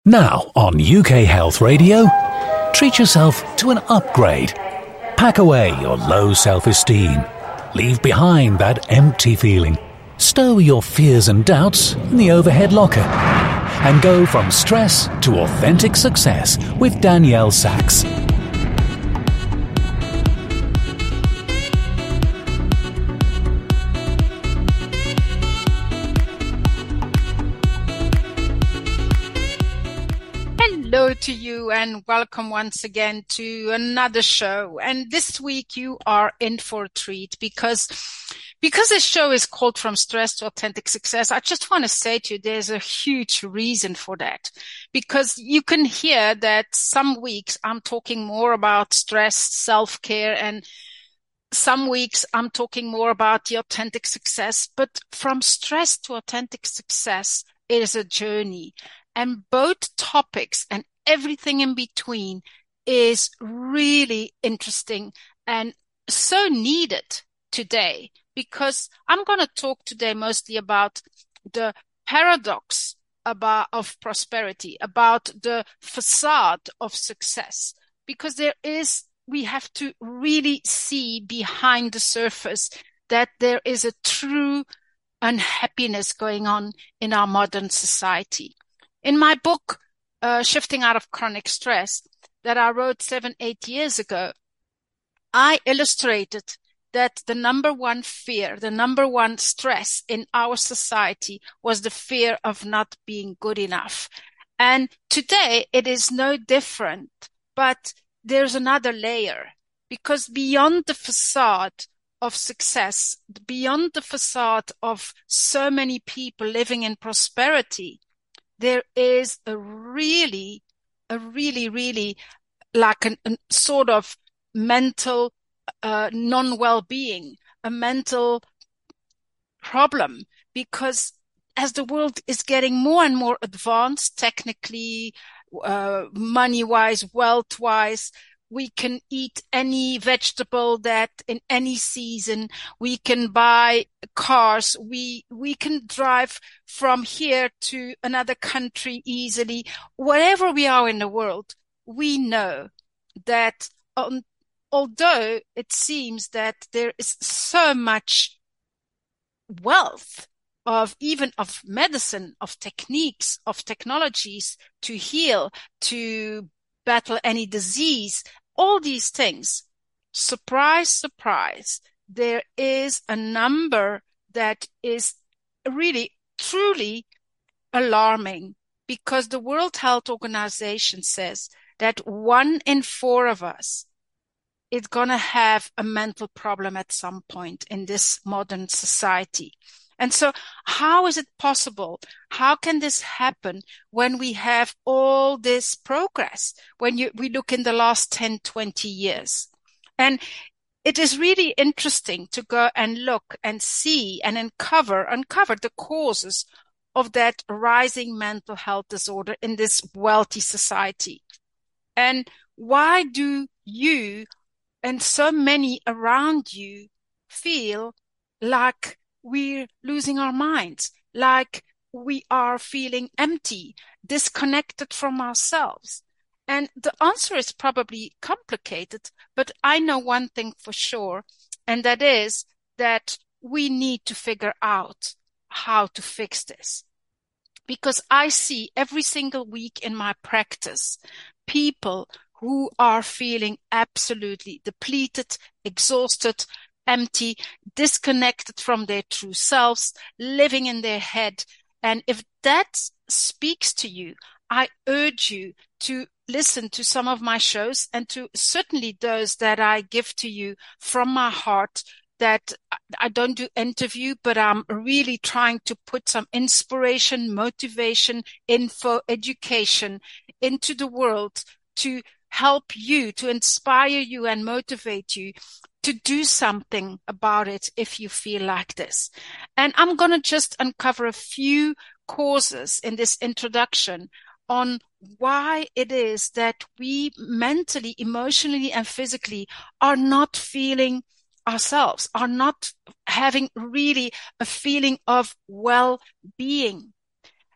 Now on UK Health Radio, treat yourself to an upgrade. Pack away your low self-esteem. Leave behind that empty feeling. Stow your fears and doubts in the overhead locker. And go from stress to authentic success with Danielle Sachs. Hello to you and welcome once again to another show. And this week you are in for a treat because this show is called From Stress to Authentic Success. I just want to say to you, there's a huge reason for that, because you can hear that some weeks I'm talking more about stress, self-care, and some weeks I'm talking more about the authentic success. But from stress to authentic success, it is a journey. And both topics and everything in between is really interesting and so needed today, because I'm going to talk today mostly about the paradox of prosperity, about the facade of success, because we have to really see behind the surface that there is a true unhappiness going on in our modern society. In my book, Shifting Out of Chronic Stress, that I wrote 7-8 years ago, I illustrated that the number one fear, the number one stress in our society was the fear of not being good enough. And today it is no different, but there's another layer, because beyond the facade of success, beyond the facade of so many people living in prosperity, there is a really like a sort of mental non-well-being, a mental problem, because as the world is getting more and more advanced technically, money-wise, wealth-wise, we can eat any vegetable that in any season. We can buy cars. We can drive from here to another country easily. Wherever we are in the world, we know that although it seems that there is so much wealth of medicine, of techniques, of technologies to heal, to battle any disease, all these things, surprise, surprise, there is a number that is really, truly alarming, because the World Health Organization says that 1 in 4 of us is going to have a mental problem at some point in this modern society. And so how is it possible? How can this happen when we have all this progress, when we look in the last 10, 20 years? And it is really interesting to go and look and see and uncover the causes of that rising mental health disorder in this wealthy society. And why do you and so many around you feel like we're losing our minds, like we are feeling empty, disconnected from ourselves? And the answer is probably complicated, but I know one thing for sure, and that is that we need to figure out how to fix this. Because I see every single week in my practice people who are feeling absolutely depleted, exhausted, empty, disconnected from their true selves, living in their head. And if that speaks to you, I urge you to listen to some of my shows, and to certainly those that I give to you from my heart, that I don't do interview, but I'm really trying to put some inspiration, motivation, info, education into the world to help you, to inspire you and motivate you to do something about it if you feel like this. And I'm going to just uncover a few causes in this introduction on why it is that we mentally, emotionally, and physically are not feeling ourselves, are not having really a feeling of well-being.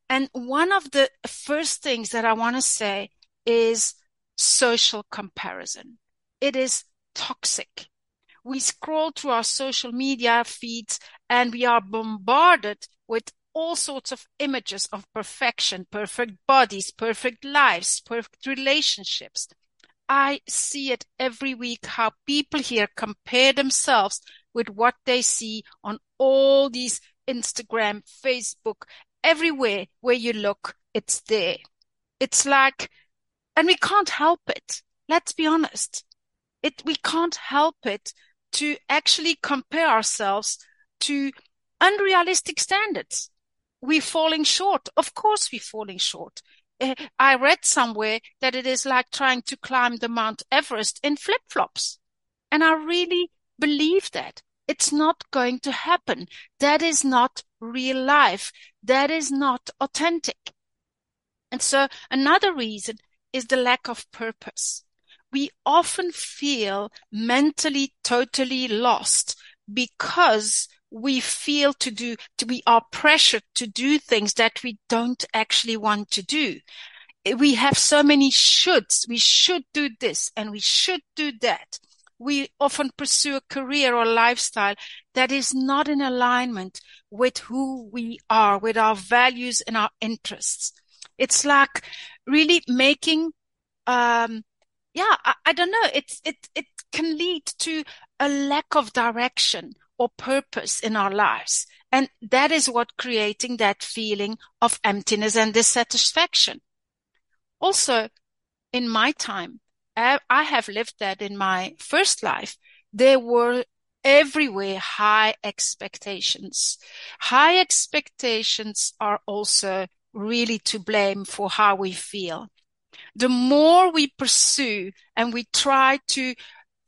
And one of the first things that I want to say is social comparison. It is toxic. We scroll through our social media feeds and we are bombarded with all sorts of images of perfection, perfect bodies, perfect lives, perfect relationships. I see it every week how people here compare themselves with what they see on all these Instagram, Facebook, everywhere where you look, it's there. It's like, and we can't help it. Let's be honest. We can't help it to actually compare ourselves to unrealistic standards. We're falling short. Of course we're falling short. I read somewhere that it is like trying to climb the Mount Everest in flip-flops. And I really believe that. It's not going to happen. That is not real life. That is not authentic. And so another reason is the lack of purpose. We often feel mentally totally lost because we feel we are pressured to do things that we don't actually want to do. We have so many shoulds. We should do this and we should do that. We often pursue a career or lifestyle that is not in alignment with who we are, with our values and our interests. It's like really making, I don't know. It can lead to a lack of direction or purpose in our lives. And that is what creating that feeling of emptiness and dissatisfaction. Also, in my time, I have lived that in my first life. There were everywhere high expectations. High expectations are also really to blame for how we feel. The more we pursue and we try to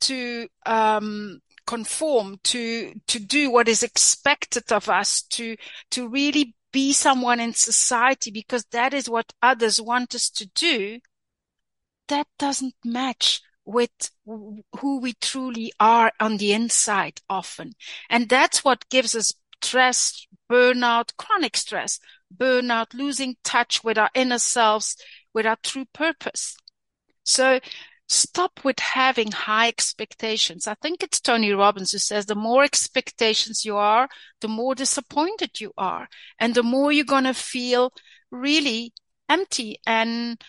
conform, to do what is expected of us, to really be someone in society because that is what others want us to do, that doesn't match with who we truly are on the inside often. And that's what gives us stress, burnout, chronic stress, burnout, losing touch with our inner selves, with our true purpose. So stop with having high expectations. I think it's Tony Robbins who says the more expectations you are, the more disappointed you are. And the more you're going to feel really empty and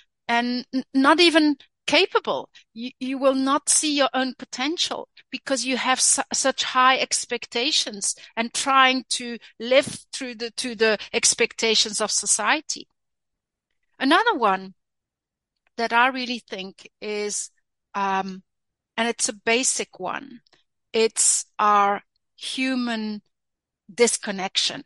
not even capable. You will not see your own potential because you have such high expectations and trying to live to the expectations of society. Another one that I really think is, and it's a basic one, it's our human disconnection.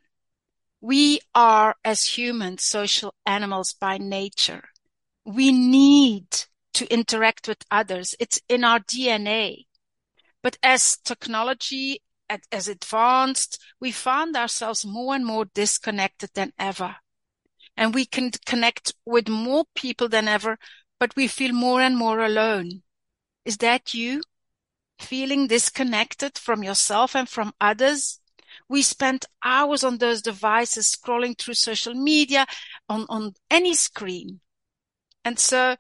We are, as humans, social animals by nature. We need to interact with others. It's in our DNA. But as technology has advanced, we found ourselves more and more disconnected than ever. And we can connect with more people than ever, but we feel more and more alone. Is that you? Feeling disconnected from yourself and from others? We spend hours on those devices scrolling through social media on any screen. And so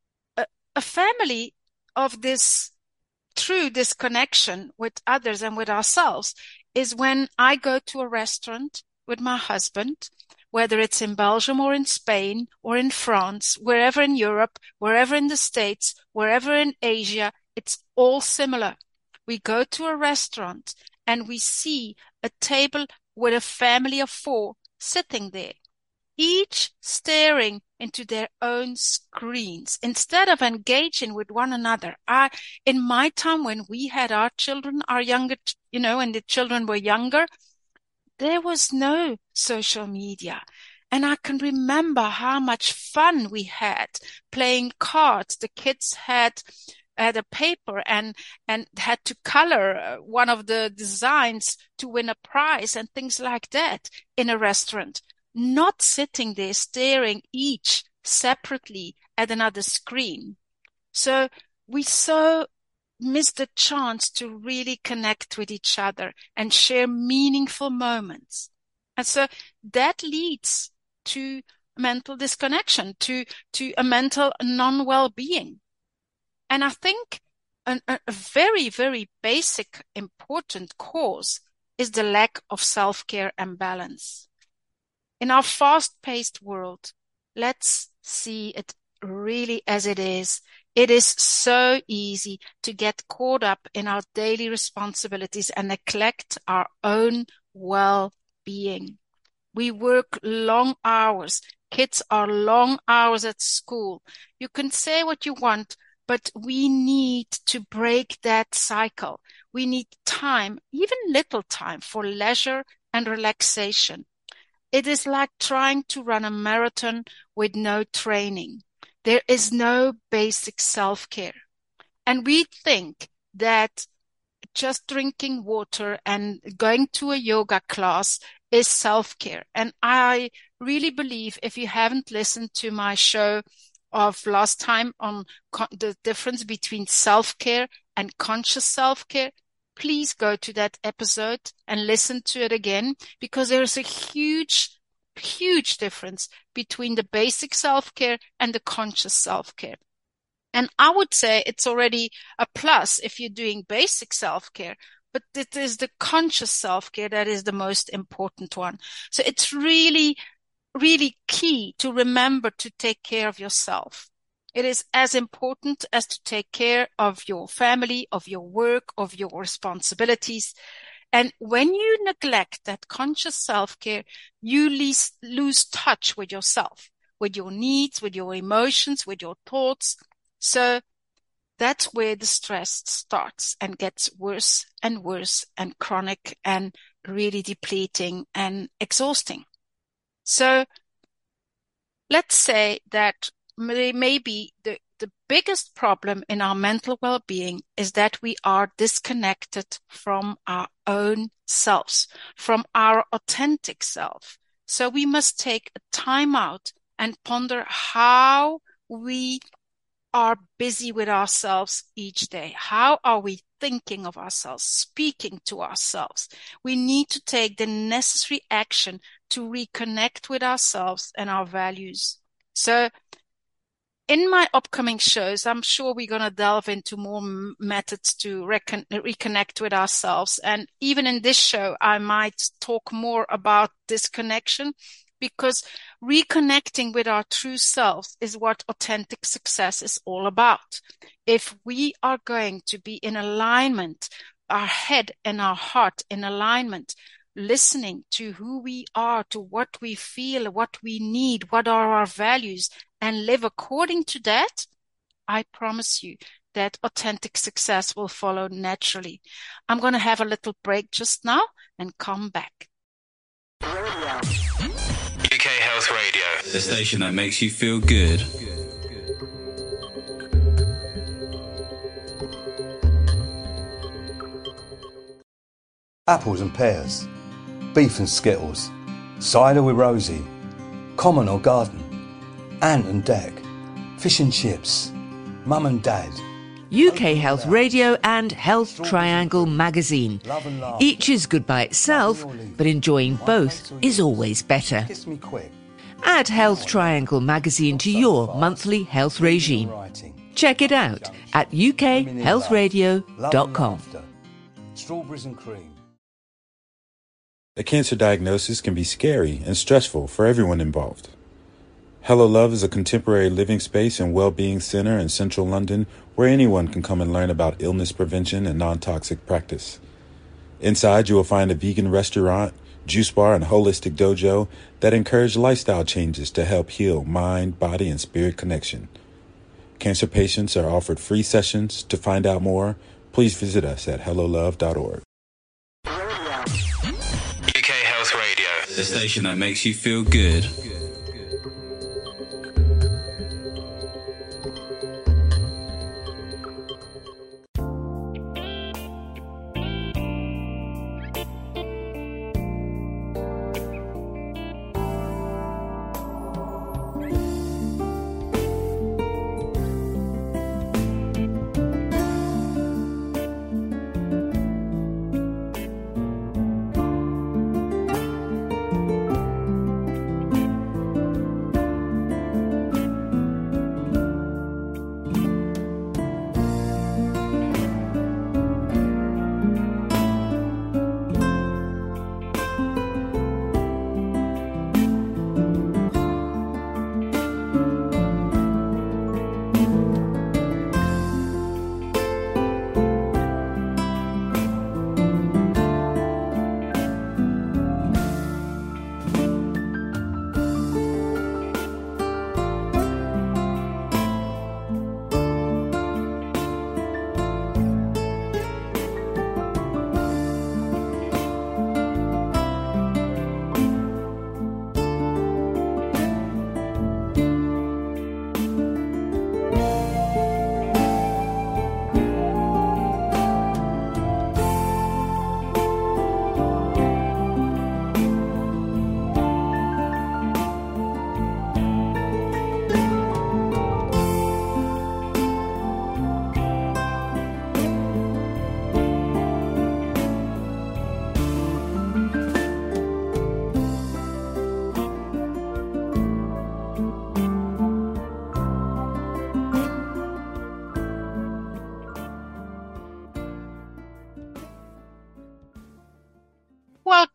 a family of this true disconnection with others and with ourselves is when I go to a restaurant with my husband, whether it's in Belgium or in Spain or in France, wherever in Europe, wherever in the States, wherever in Asia, it's all similar. We go to a restaurant and we see a table with a family of 4 sitting there, each staring into their own screens instead of engaging with one another. In my time when we had our children, our younger, when the children were younger, there was no social media. And I can remember how much fun we had playing cards. The kids had a paper and had to color one of the designs to win a prize and things like that in a restaurant. Not sitting there staring each separately at another screen. So we so miss the chance to really connect with each other and share meaningful moments. And so that leads to mental disconnection, to a mental non-well-being. And I think a very, very basic, important cause is the lack of self-care and balance. In our fast-paced world, let's see it really as it is. It is so easy to get caught up in our daily responsibilities and neglect our own well-being. We work long hours. Kids are long hours at school. You can say what you want, but we need to break that cycle. We need time, even little time, for leisure and relaxation. It is like trying to run a marathon with no training. There is no basic self-care. And we think that just drinking water and going to a yoga class is self-care. And I really believe, if you haven't listened to my show of last time on the difference between self-care and conscious self-care, please go to that episode and listen to it again, because there is a huge difference between the basic self-care and the conscious self-care. And I would say it's already a plus if you're doing basic self-care, but it is the conscious self-care that is the most important one. So it's really, really key to remember to take care of yourself. It is as important as to take care of your family, of your work, of your responsibilities. And when you neglect that conscious self-care, you lose touch with yourself, with your needs, with your emotions, with your thoughts. So that's where the stress starts and gets worse and worse and chronic and really depleting and exhausting. So let's say that maybe the biggest problem in our mental well-being is that we are disconnected from our own selves, from our authentic self. So we must take a time out and ponder how we are busy with ourselves each day. How are we thinking of ourselves, speaking to ourselves? We need to take the necessary action to reconnect with ourselves and our values. So in my upcoming shows, I'm sure we're going to delve into more methods to reconnect with ourselves. And even in this show, I might talk more about disconnection, because reconnecting with our true selves is what authentic success is all about. If we are going to be in alignment, our head and our heart in alignment, listening to who we are, to what we feel, what we need, what are our values, and live according to that, I promise you that authentic success will follow naturally. I'm going to have a little break just now and come back. UK Health Radio, the station that makes you feel good. Apples and pears, beef and skittles, cider with Rosie, common or garden, ant and deck, fish and chips, mum and dad. UK Health Radio and Health Triangle magazine. Each is good by itself, but enjoying both is always better. Kiss me quick. Add Health Triangle magazine to your monthly health regime. Check it out at ukhealthradio.com. Strawberries and cream. A cancer diagnosis can be scary and stressful for everyone involved. Hello Love is a contemporary living space and well-being center in central London where anyone can come and learn about illness prevention and non-toxic practice. Inside, you will find a vegan restaurant, juice bar, and holistic dojo that encourage lifestyle changes to help heal mind, body, and spirit connection. Cancer patients are offered free sessions. To find out more, please visit us at hellolove.org. UK Health Radio, the station that makes you feel good.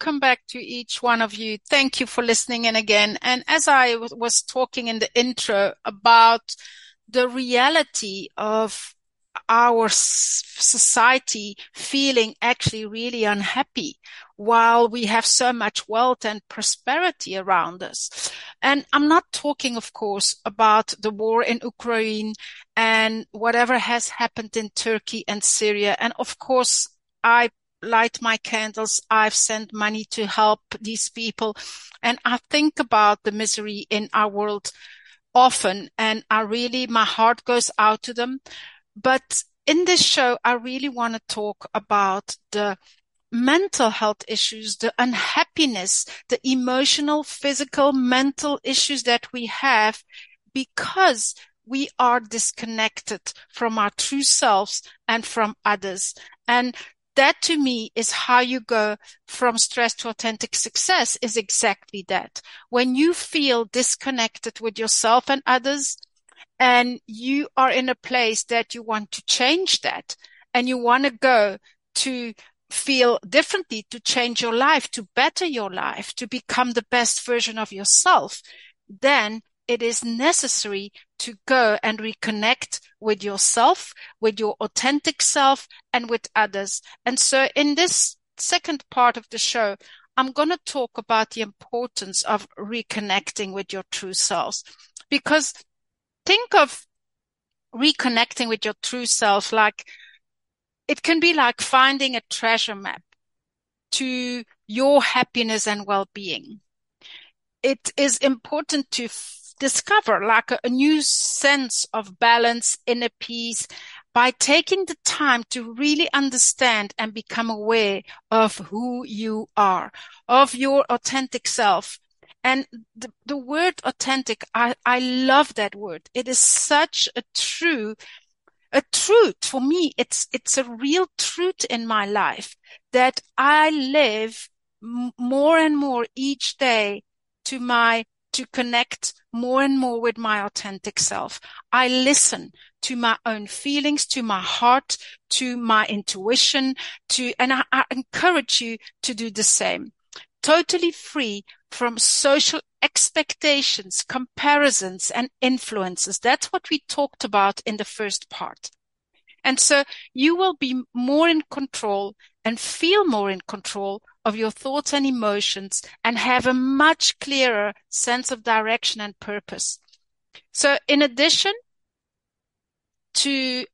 welcome back to each one of you. Thank you for listening in again. And as I was talking in the intro about the reality of our society feeling actually really unhappy while we have so much wealth and prosperity around us. And I'm not talking, of course, about the war in Ukraine and whatever has happened in Turkey and Syria. And of course, I light my candles. I've sent money to help these people. And I think about the misery in our world often. And my heart goes out to them. But in this show, I really want to talk about the mental health issues, the unhappiness, the emotional, physical, mental issues that we have because we are disconnected from our true selves and from others. And that to me is how you go from stress to authentic success, is exactly that. When you feel disconnected with yourself and others, and you are in a place that you want to change that, and you want to go to feel differently, to change your life, to better your life, to become the best version of yourself, then it is necessary to go and reconnect with yourself, with your authentic self, and with others. And so in this second part of the show, I'm going to talk about the importance of reconnecting with your true selves. Because think of reconnecting with your true self like it can be like finding a treasure map to your happiness and well-being. It is important to discover like a new sense of balance, inner peace, by taking the time to really understand and become aware of who you are, of your authentic self. And the word authentic, I love that word. It is such a truth. For me, it's a real truth in my life that I live more and more each day to connect more and more with my authentic self. I listen to my own feelings, to my heart, to my intuition, and I encourage you to do the same. Totally free from social expectations, comparisons, and influences. That's what we talked about in the first part. And so you will be more in control and feel more in control of your thoughts and emotions and have a much clearer sense of direction and purpose. So in addition to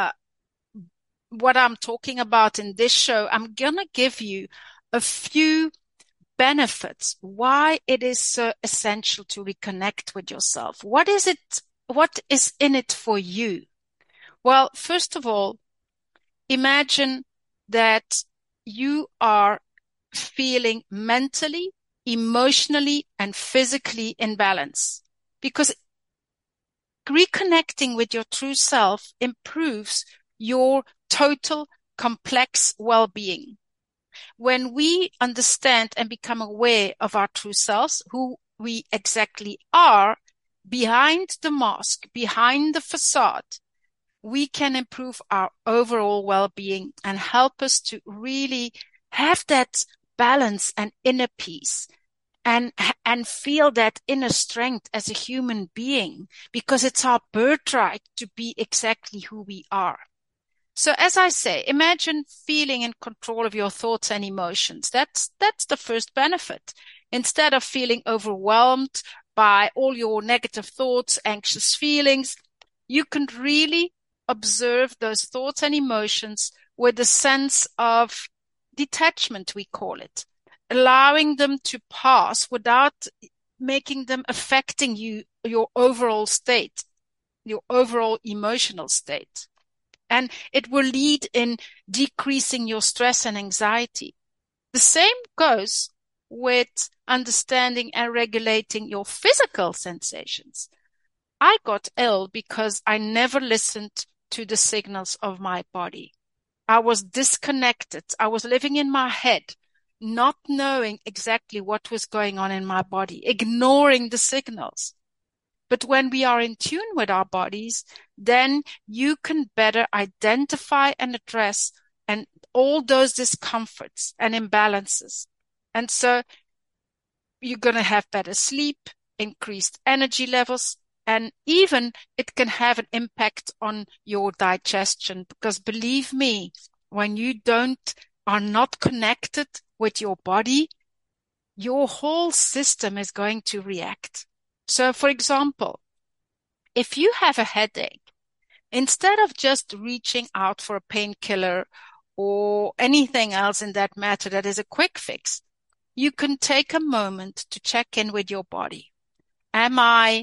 what I'm talking about in this show, I'm going to give you a few benefits, why it is so essential to reconnect with yourself. What is in it for you? Well, first of all, imagine that you are feeling mentally, emotionally, and physically in balance, because reconnecting with your true self improves your total complex well-being. When we understand and become aware of our true selves, who we exactly are, behind the mask, behind the facade, we can improve our overall well-being and help us to really have that balance and inner peace and feel that inner strength as a human being, because it's our birthright to be exactly who we are. So as I say, imagine feeling in control of your thoughts and emotions. That's the first benefit. Instead of feeling overwhelmed by all your negative thoughts, anxious feelings, you can really observe those thoughts and emotions with a sense of detachment, we call it, allowing them to pass without making them affecting you, your overall state, your overall emotional state. And it will lead in decreasing your stress and anxiety. The same goes with understanding and regulating your physical sensations. I got ill because I never listened to the signals of my body. I was disconnected. I was living in my head, not knowing exactly what was going on in my body, ignoring the signals. But when we are in tune with our bodies, then you can better identify and address and all those discomforts and imbalances. And so you're going to have better sleep, increased energy levels, and even it can have an impact on your digestion, because believe me, when you are not connected with your body, your whole system is going to react. So for example, if you have a headache, instead of just reaching out for a painkiller or anything else in that matter that is a quick fix, you can take a moment to check in with your body. Am I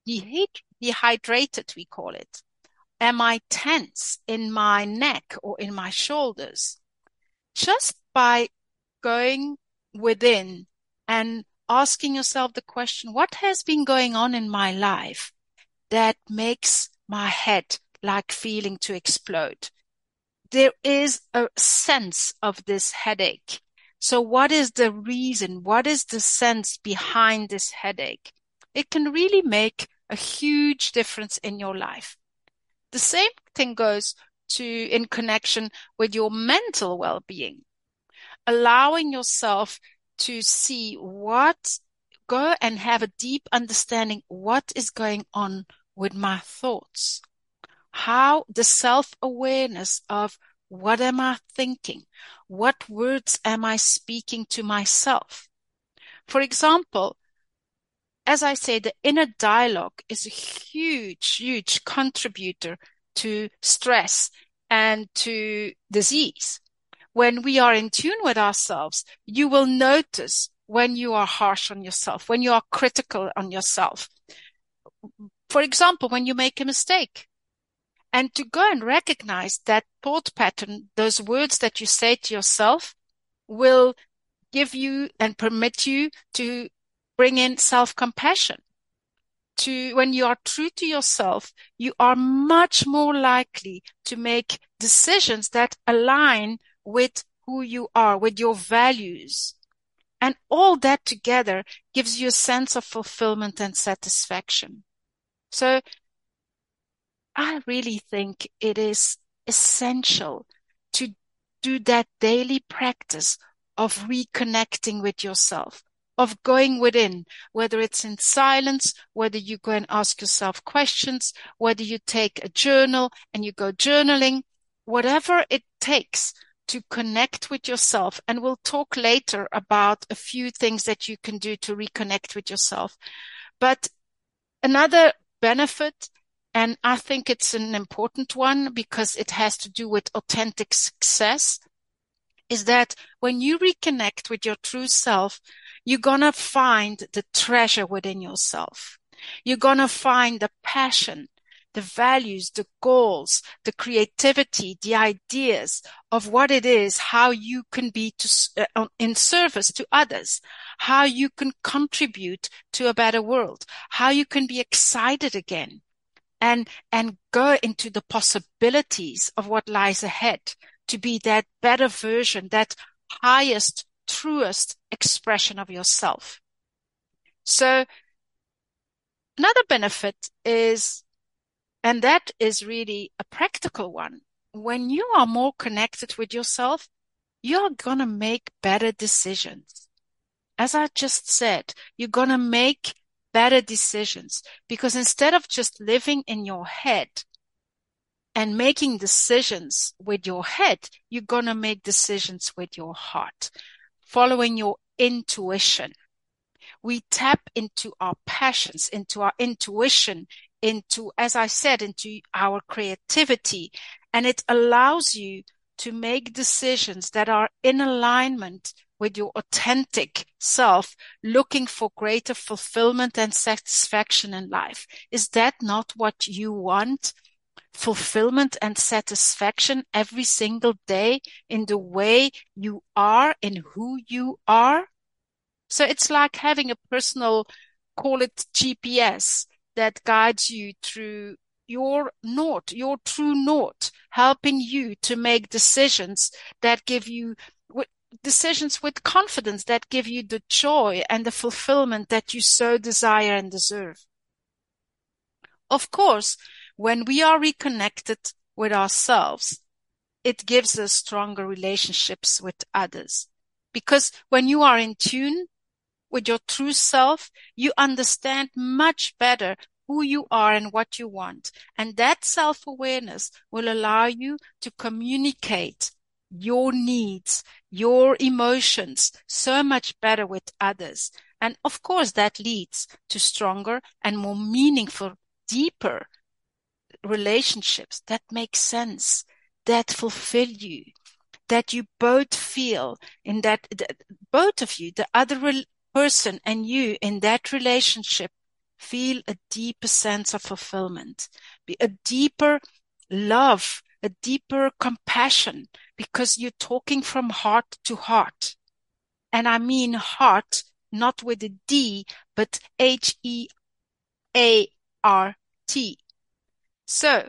dehydrated, we call it? Am I tense in my neck or in my shoulders? Just by going within and asking yourself the question, what has been going on in my life that makes my head like feeling to explode? There is a sense of this headache. So what is the reason? What is the sense behind this headache? It can really make a huge difference in your life. The same thing goes in connection with your mental well-being. Allowing yourself to see go and have a deep understanding what is going on with my thoughts. How the self-awareness of what am I thinking? What words am I speaking to myself? For example, as I say, the inner dialogue is a huge, huge contributor to stress and to disease. When we are in tune with ourselves, you will notice when you are harsh on yourself, when you are critical on yourself. For example, when you make a mistake. And to go and recognize that thought pattern, those words that you say to yourself will give you and permit you to bring in self-compassion. When you are true to yourself, you are much more likely to make decisions that align with who you are, with your values. And all that together gives you a sense of fulfillment and satisfaction. So I really think it is essential to do that daily practice of reconnecting with yourself, of going within, whether it's in silence, whether you go and ask yourself questions, whether you take a journal and you go journaling, whatever it takes to connect with yourself. And we'll talk later about a few things that you can do to reconnect with yourself. But another benefit, and I think it's an important one because it has to do with authentic success, is that when you reconnect with your true self, you're going to find the treasure within yourself. You're going to find the passion, the values, the goals, the creativity, the ideas of what it is, how you can be in service to others, how you can contribute to a better world, how you can be excited again and go into the possibilities of what lies ahead to be that better version, that highest, truest expression of yourself. So another benefit is, and that is really a practical one, when you are more connected with yourself, you're going to make better decisions. As I just said, you're going to make better decisions because instead of just living in your head and making decisions with your head, you're going to make decisions with your heart, following your intuition. We tap into our passions, into our intuition, into, as I said, into our creativity, and it allows you to make decisions that are in alignment with your authentic self, looking for greater fulfillment and satisfaction in life. Is that not what you want? Fulfillment and satisfaction every single day in the way you are, in who you are? So it's like having a personal, call it GPS, that guides you through your north, your true north, helping you to make decisions that give you decisions with confidence, that give you the joy and the fulfillment that you so desire and deserve. Of course, when we are reconnected with ourselves, it gives us stronger relationships with others Because when you are in tune with your true self, you understand much better who you are and what you want. And that self-awareness will allow you to communicate your needs, your emotions so much better with others. And of course, that leads to stronger and more meaningful, deeper relationships that make sense, that fulfill you, that you both feel in that both of you, the other person and you in that relationship, feel a deeper sense of fulfillment, a deeper love, a deeper compassion, because you're talking from heart to heart. And I mean heart, not with a D, but Heart. So,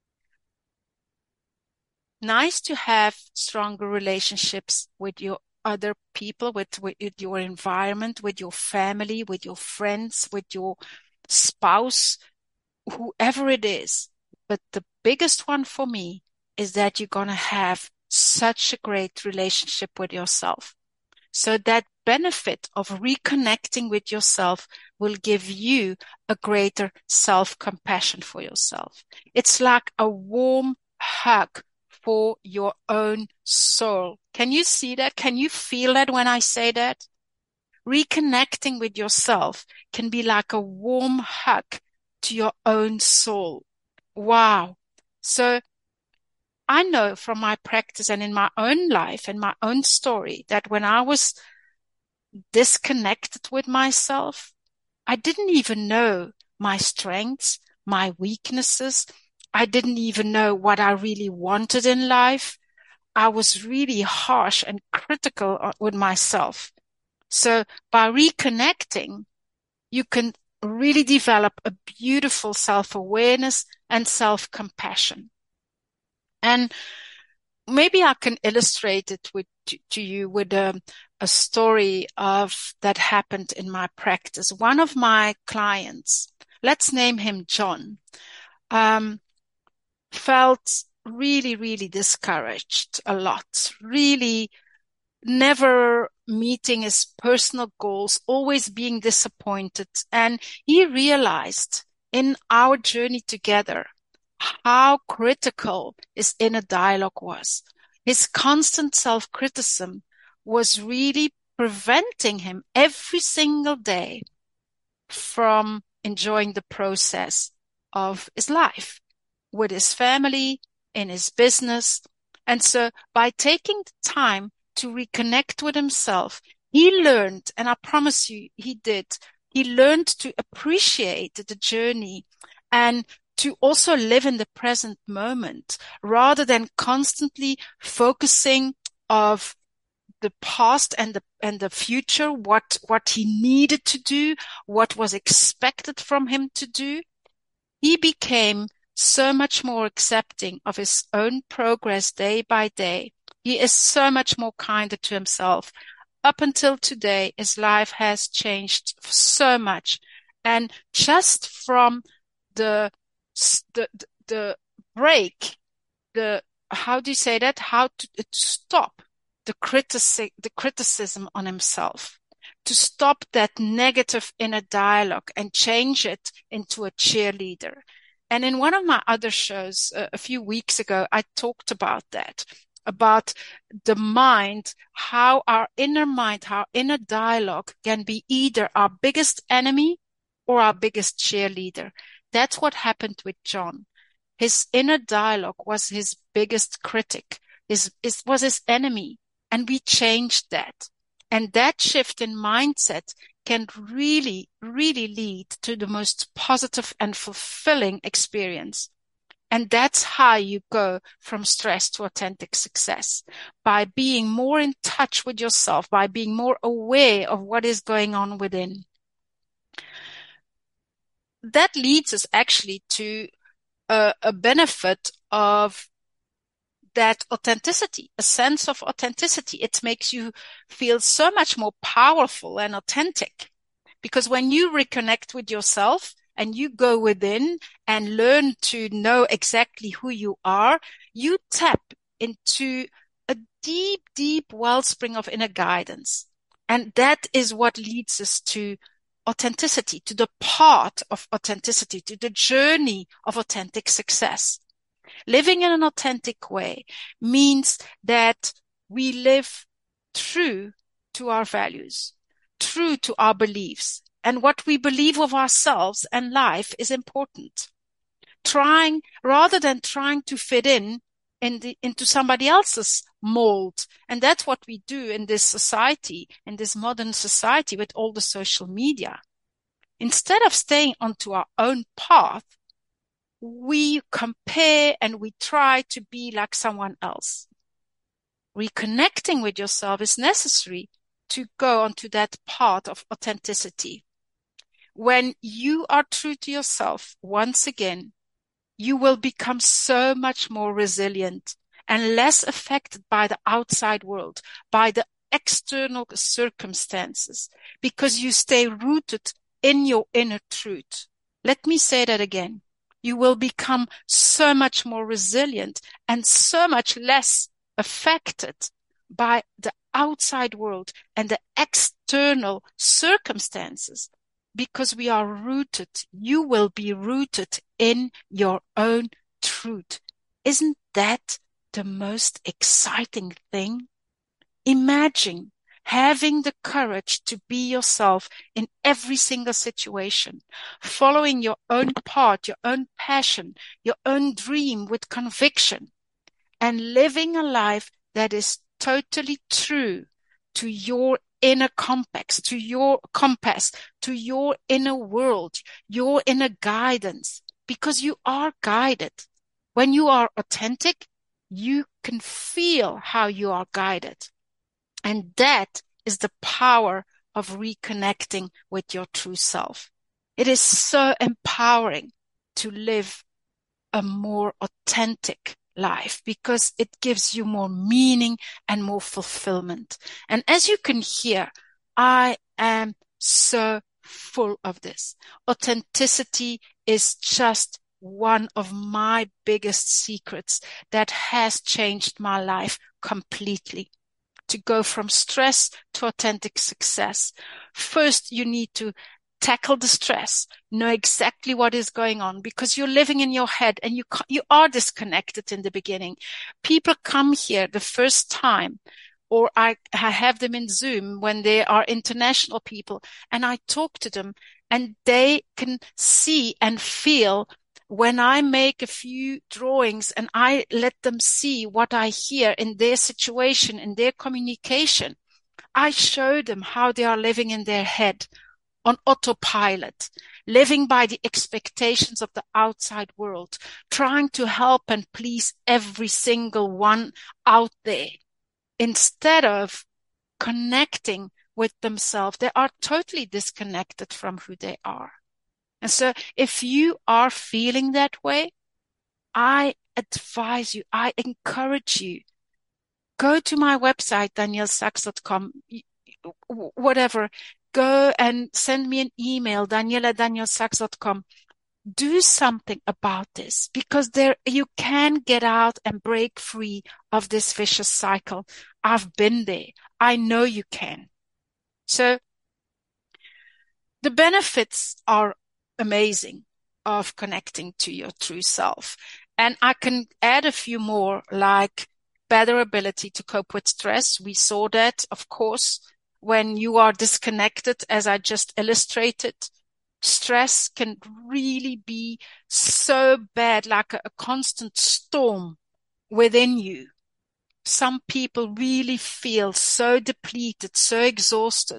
nice to have stronger relationships with your other people, with your environment, with your family, with your friends, with your spouse, whoever it is. But the biggest one for me is that you're going to have such a great relationship with yourself. So that benefit of reconnecting with yourself will give you a greater self-compassion for yourself. It's like a warm hug for your own soul. Can you see that? Can you feel that when I say that? Reconnecting with yourself can be like a warm hug to your own soul. Wow. So I know from my practice and in my own life and my own story that when I was disconnected with myself, I didn't even know my strengths, my weaknesses. I didn't even know what I really wanted in life. I was really harsh and critical with myself. So by reconnecting, you can really develop a beautiful self-awareness and self-compassion. And maybe I can illustrate it to you with a story that happened in my practice. One of my clients, let's name him John, felt really, really discouraged a lot, really never meeting his personal goals, always being disappointed. And he realized in our journey together how critical his inner dialogue was. His constant self-criticism was really preventing him every single day from enjoying the process of his life with his family, in his business. And so by taking the time to reconnect with himself, he learned, and I promise you he did, he learned to appreciate the journey and to also live in the present moment rather than constantly focusing of the past and the future, what he needed to do, what was expected from him to do. He became so much more accepting of his own progress day by day. He is so much more kinder to himself. Up until today, his life has changed so much. And just from the break, how do you say that? How to stop the criticism on himself, to stop that negative inner dialogue and change it into a cheerleader. And in one of my other shows a few weeks ago, I talked about that, about the mind, how our inner dialogue can be either our biggest enemy or our biggest cheerleader. That's what happened with John. His inner dialogue was his biggest critic, was his enemy, and we changed that. And that shift in mindset can really, really lead to the most positive and fulfilling experience. And that's how you go from stress to authentic success, by being more in touch with yourself, by being more aware of what is going on within. That leads us actually to a benefit of that authenticity, a sense of authenticity. It makes you feel so much more powerful and authentic, because when you reconnect with yourself and you go within and learn to know exactly who you are, you tap into a deep, deep wellspring of inner guidance. And that is what leads us to authenticity, to the path of authenticity, to the journey of authentic success. Living in an authentic way means that we live true to our values, true to our beliefs. And what we believe of ourselves and life is important. Rather than trying to fit into somebody else's mold. And that's what we do in this society, in this modern society with all the social media. Instead of staying onto our own path, we compare and we try to be like someone else. Reconnecting with yourself is necessary to go onto that path of authenticity. When you are true to yourself, once again, you will become so much more resilient and less affected by the outside world, by the external circumstances, because you stay rooted in your inner truth. Let me say that again. You will become so much more resilient and so much less affected by the outside world and the external circumstances, because we are rooted. You will be rooted in your own truth. Isn't that the most exciting thing? Imagine having the courage to be yourself in every single situation, following your own path, your own passion, your own dream with conviction, and living a life that is totally true to your inner compass, to your inner world, your inner guidance, because you are guided. When you are authentic, you can feel how you are guided. And that is the power of reconnecting with your true self. It is so empowering to live a more authentic life because it gives you more meaning and more fulfillment. And as you can hear, I am so full of this. Authenticity is just one of my biggest secrets that has changed my life completely. To go from stress to authentic success. First, you need to tackle the stress, know exactly what is going on, because you're living in your head and you are disconnected in the beginning. People come here the first time, or I have them in Zoom when they are international people, and I talk to them and they can see and feel when I make a few drawings and I let them see what I hear in their situation, in their communication. I show them how they are living in their head on autopilot, living by the expectations of the outside world, trying to help and please every single one out there. Instead of connecting with themselves, they are totally disconnected from who they are. And so if you are feeling that way, I advise you, I encourage you, go to my website, daniellesachs.com, whatever, go and send me an email, danielle@daniellesachs.com. Do something about this, because you can get out and break free of this vicious cycle. I've been there. I know you can. So the benefits are amazing of connecting to your true self. And I can add a few more, like better ability to cope with stress. We saw that, of course, when you are disconnected, as I just illustrated. Stress can really be so bad, like a constant storm within you. Some people really feel so depleted, so exhausted.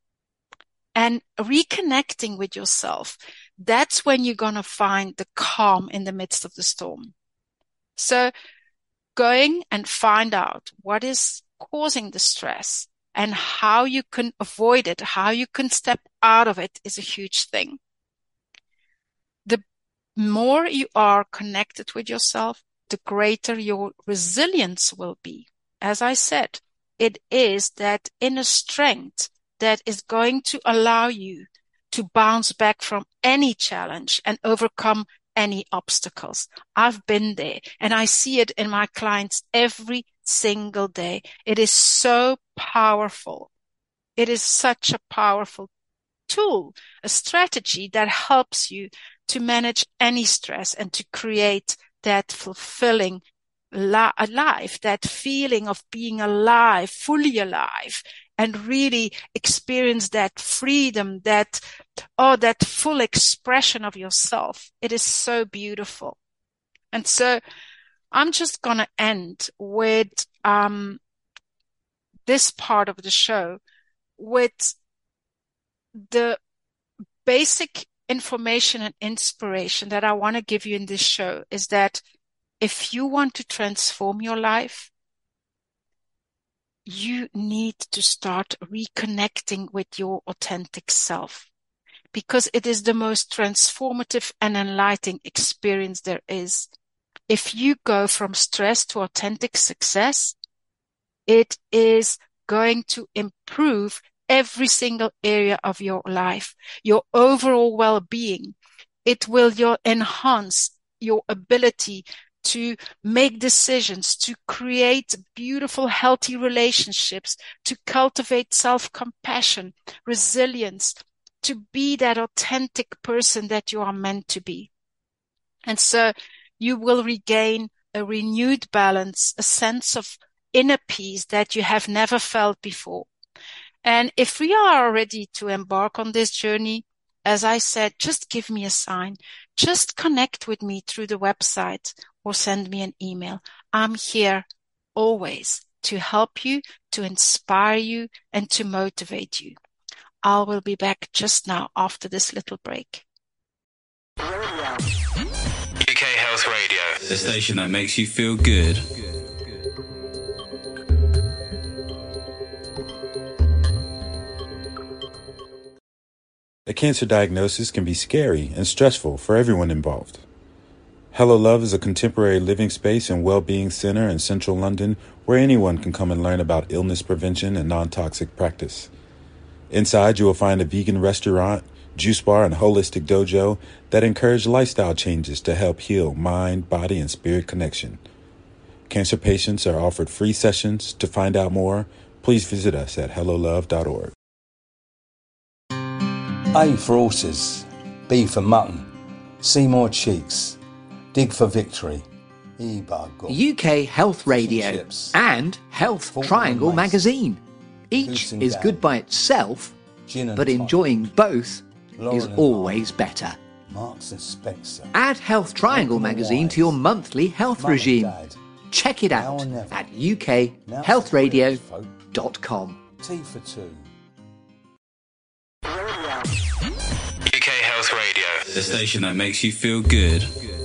And reconnecting with yourself, that's when you're going to find the calm in the midst of the storm. So going and find out what is causing the stress and how you can avoid it, how you can step out of it is a huge thing. The more you are connected with yourself, the greater your resilience will be. As I said, it is that inner strength that is going to allow you to bounce back from any challenge and overcome any obstacles. I've been there and I see it in my clients every single day. It is so powerful. It is such a powerful tool, a strategy that helps you to manage any stress and to create that fulfilling life, that feeling of being alive, fully alive, and really experience that freedom, that full expression of yourself. It is so beautiful. And so I'm just going to end with this part of the show with the basic information and inspiration that I want to give you in this show is that if you want to transform your life, you need to start reconnecting with your authentic self, because it is the most transformative and enlightening experience there is. If you go from stress to authentic success, it is going to improve every single area of your life, your overall well-being. It will enhance your ability to make decisions, to create beautiful, healthy relationships, to cultivate self-compassion, resilience, to be that authentic person that you are meant to be. And so you will regain a renewed balance, a sense of inner peace that you have never felt before. And if we are ready to embark on this journey, as I said, just give me a sign. Just connect with me through the website or send me an email. I'm here always to help you, to inspire you, and to motivate you. I will be back just now after this little break. UK Health Radio, the station that makes you feel good. A cancer diagnosis can be scary and stressful for everyone involved. Hello Love is a contemporary living space and well-being center in central London where anyone can come and learn about illness prevention and non-toxic practice. Inside, you will find a vegan restaurant, juice bar, and holistic dojo that encourage lifestyle changes to help heal mind, body, and spirit connection. Cancer patients are offered free sessions. To find out more, please visit us at hellolove.org. A for horses, B for mutton, C more cheeks, dig for victory, E by God. UK Health Radio and Health Triangle magazine. Each is good by itself, but enjoying both is always better. Marks and Spencer. Add Health Triangle magazine to your monthly health regime. Check it out at ukhealthradio.com. T for two. UK Health Radio, the station that makes you feel good.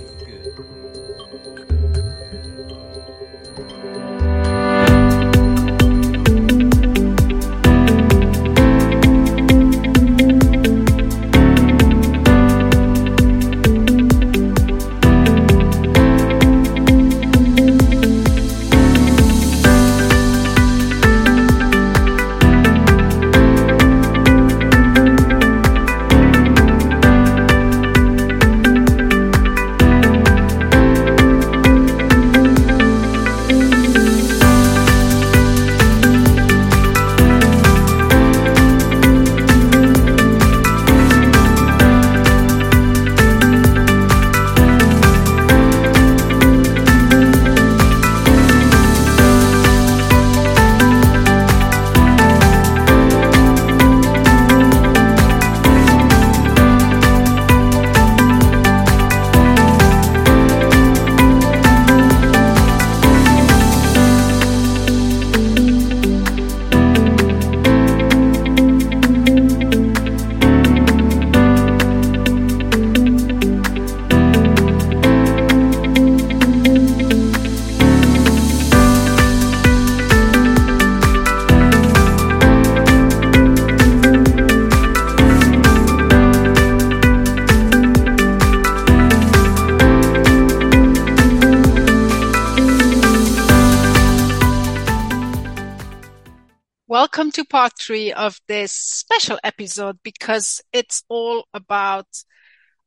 Welcome to part 3 of this special episode, because it's all about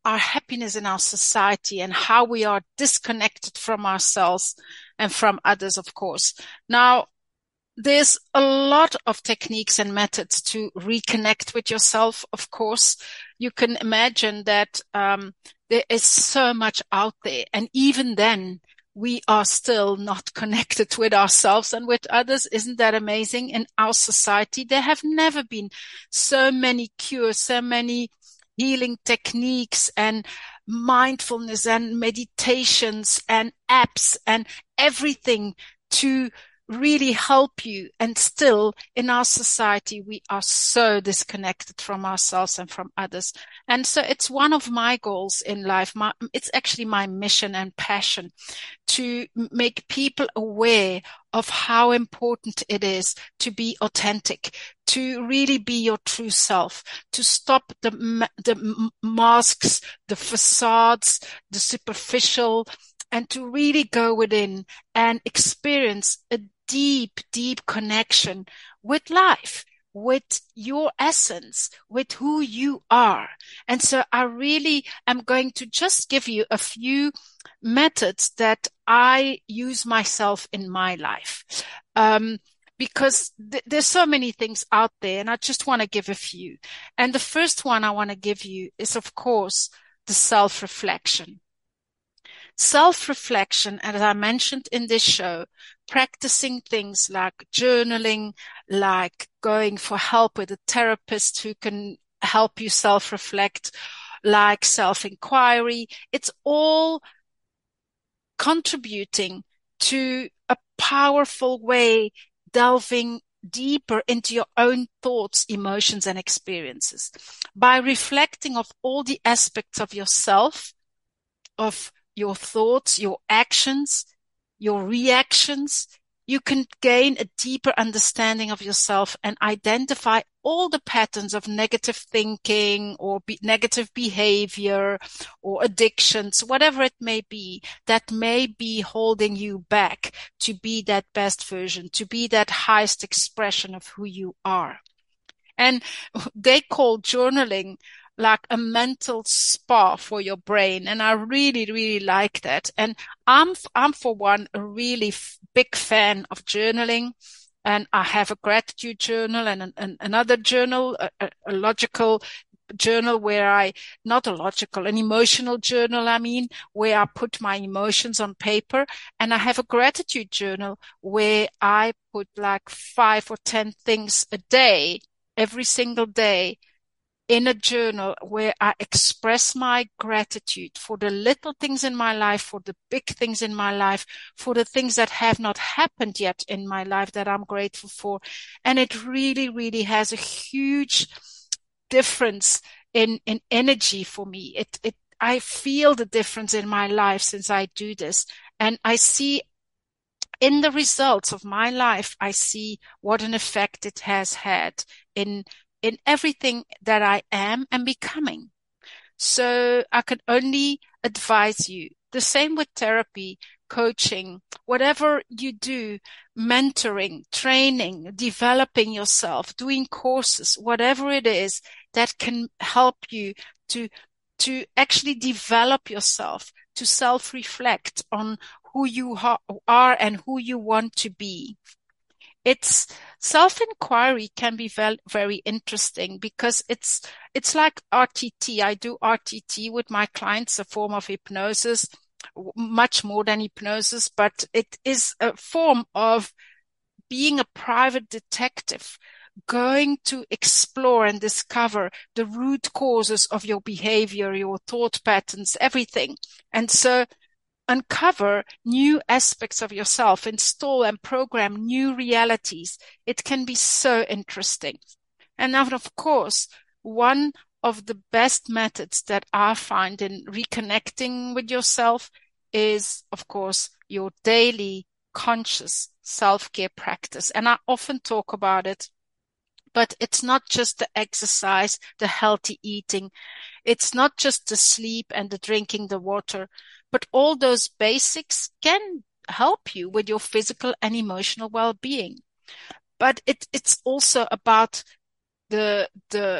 our happiness in our society and how we are disconnected from ourselves and from others, of course. Now, there's a lot of techniques and methods to reconnect with yourself, of course. You can imagine that there is so much out there. And even then, we are still not connected with ourselves and with others. Isn't that amazing? In our society, there have never been so many cures, so many healing techniques and mindfulness and meditations and apps and everything to really help you. And still in our society, we are so disconnected from ourselves and from others. And so it's one of my goals in life. It's actually my mission and passion to make people aware of how important it is to be authentic, to really be your true self, to stop the masks, the facades, the superficial, and to really go within and experience a deep, deep connection with life, with your essence, with who you are. And so I really am going to just give you a few methods that I use myself in my life. Because there's so many things out there, and I just want to give a few. And the first one I want to give you is, of course, the self-reflection. Self-reflection, as I mentioned in this show, practicing things like journaling, like going for help with a therapist who can help you self-reflect, like self-inquiry. It's all contributing to a powerful way, delving deeper into your own thoughts, emotions, and experiences. By reflecting of all the aspects of yourself, of your thoughts, your actions, your reactions, you can gain a deeper understanding of yourself and identify all the patterns of negative thinking or negative behavior or addictions, whatever it may be, that may be holding you back to be that best version, to be that highest expression of who you are. And they call journaling like a mental spa for your brain. And I really, really like that. And I'm for one, a really big fan of journaling. And I have a gratitude journal and another journal, a logical journal an emotional journal, where I put my emotions on paper. And I have a gratitude journal where I put like 5 or 10 things a day, every single day, in a journal where I express my gratitude for the little things in my life, for the big things in my life, for the things that have not happened yet in my life that I'm grateful for. And it really, really has a huge difference in energy for me. I feel the difference in my life since I do this. And I see in the results of my life, I see what an effect it has had in everything that I am and becoming. So I can only advise you. The same with therapy, coaching, whatever you do, mentoring, training, developing yourself, doing courses, whatever it is that can help you to actually develop yourself, to self-reflect on who you are and who you want to be. It's self-inquiry can be very interesting because it's like RTT. I do RTT with my clients, a form of hypnosis, much more than hypnosis, but it is a form of being a private detective, going to explore and discover the root causes of your behavior, your thought patterns, everything. And so uncover new aspects of yourself, install and program new realities. It can be so interesting. And now, of course, one of the best methods that I find in reconnecting with yourself is, of course, your daily conscious self-care practice. And I often talk about it, but it's not just the exercise, the healthy eating. It's not just the sleep and the drinking the water, but all those basics can help you with your physical and emotional well-being. But it's also about the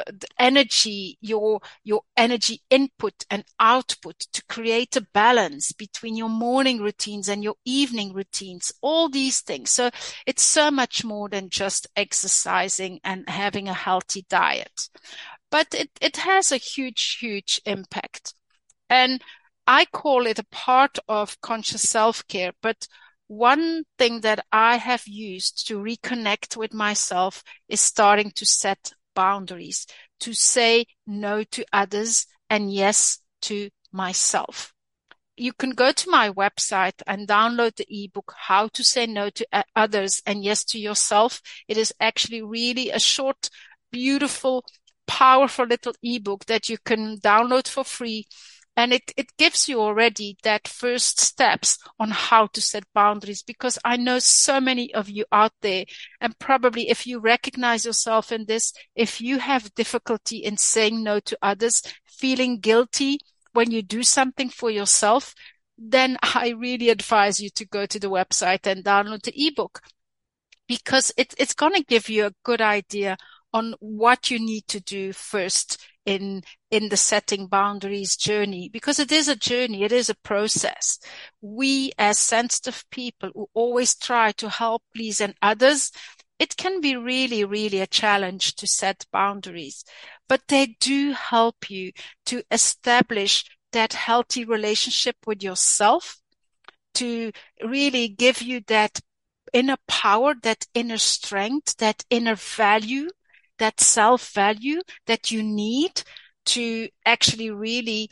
energy, your energy input and output, to create a balance between your morning routines and your evening routines, all these things. So it's so much more than just exercising and having a healthy diet, but it has a huge impact. And I call it a part of conscious self-care, but one thing that I have used to reconnect with myself is starting to set boundaries, to say no to others and yes to myself. You can go to my website and download the ebook, How to Say No to Others and Yes to Yourself. It is actually really a short, beautiful, powerful little ebook that you can download for free. And it gives you already that first steps on how to set boundaries, because I know so many of you out there, and probably if you recognize yourself in this, if you have difficulty in saying no to others, feeling guilty when you do something for yourself, then I really advise you to go to the website and download the ebook, because it's going to give you a good idea on what you need to do first in the setting boundaries journey, because it is a journey. It is a process. We as sensitive people who always try to help, please, and others, it can be really a challenge to set boundaries, but they do help you to establish that healthy relationship with yourself, to really give you that inner power, that inner strength, that inner value, that self-value that you need to actually really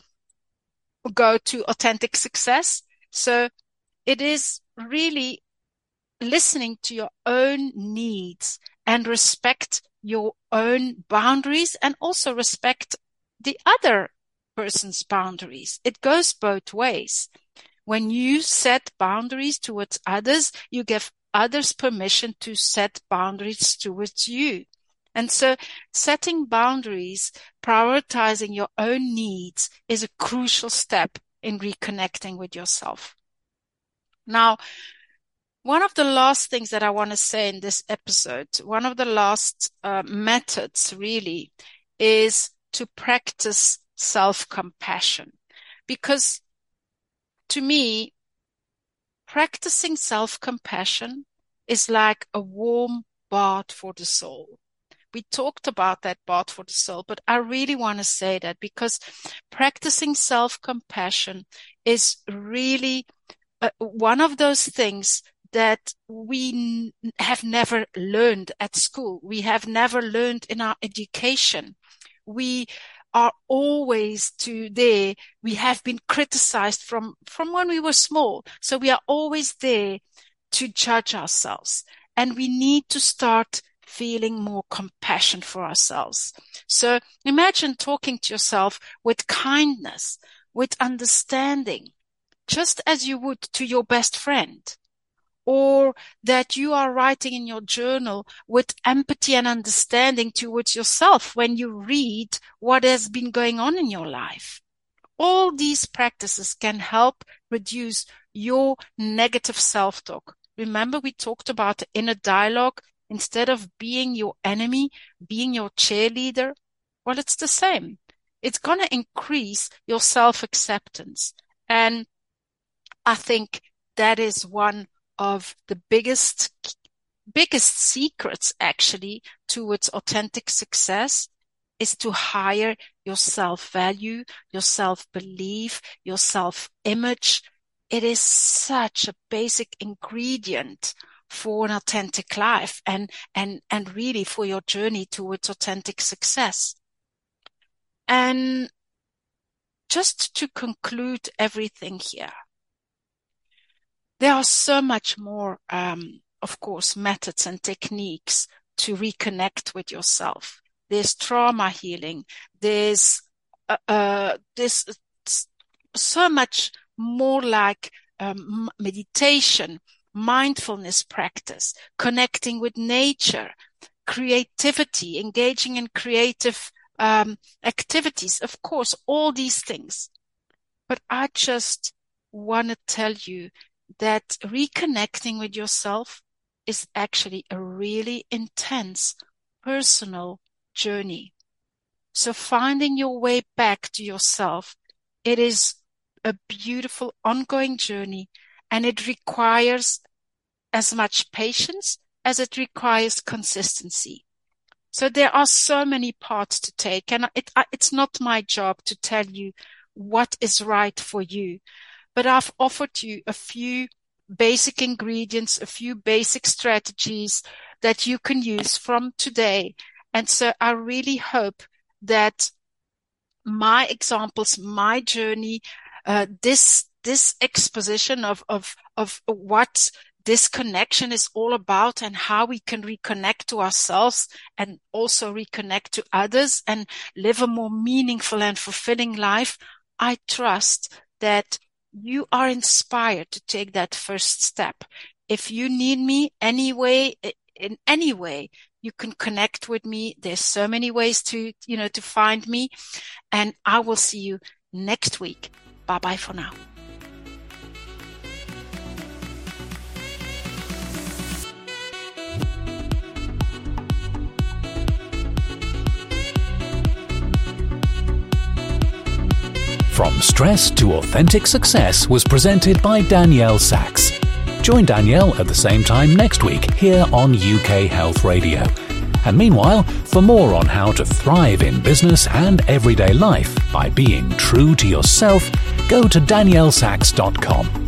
go to authentic success. So it is really listening to your own needs and respect your own boundaries, and also respect the other person's boundaries. It goes both ways. When you set boundaries towards others, you give others permission to set boundaries towards you. And so setting boundaries, prioritizing your own needs, is a crucial step in reconnecting with yourself. Now, one of the last things that I want to say in this episode, one of the last methods really, is to practice self-compassion. Because to me, practicing self-compassion is like a warm bath for the soul. We talked about that bath for the soul, but I really want to say that because practicing self-compassion is really one of those things that we have never learned at school. We have never learned in our education. We are always there. We have been criticized from when we were small. So we are always there to judge ourselves. And we need to start feeling more compassion for ourselves. So imagine talking to yourself with kindness, with understanding, just as you would to your best friend. Or that you are writing in your journal with empathy and understanding towards yourself when you read what has been going on in your life. All these practices can help reduce your negative self-talk. Remember, we talked about the inner dialogue. Instead of being your enemy, being your cheerleader, well, it's the same. It's going to increase your self-acceptance. And I think that is one of the biggest secrets actually towards authentic success, is to hire your self-value, your self-belief, your self-image. It is such a basic ingredient for an authentic life and really for your journey towards authentic success. And just to conclude everything here, there are so much more, of course, methods and techniques to reconnect with yourself. There's trauma healing. There's so much more, like meditation, mindfulness practice, connecting with nature, creativity, engaging in creative activities. Of course, all these things. But I just want to tell you that reconnecting with yourself is actually a really intense personal journey. So finding your way back to yourself, it is a beautiful ongoing journey, and it requires as much patience as it requires consistency. So there are so many parts to take, and it's not my job to tell you what is right for you, but I've offered you a few basic ingredients, a few basic strategies that you can use from today. And so I really hope that my examples, my journey, this exposition of what this connection is all about and how we can reconnect to ourselves and also reconnect to others and live a more meaningful and fulfilling life, I trust that you are inspired to take that first step. If you need me in any way, you can connect with me. There's so many ways to find me, and I will see you next week. Bye-bye for now. From Stress to Authentic Success was presented by Danielle Sachs. Join Danielle at the same time next week here on UK Health Radio. And meanwhile, for more on how to thrive in business and everyday life by being true to yourself, go to daniellesachs.com.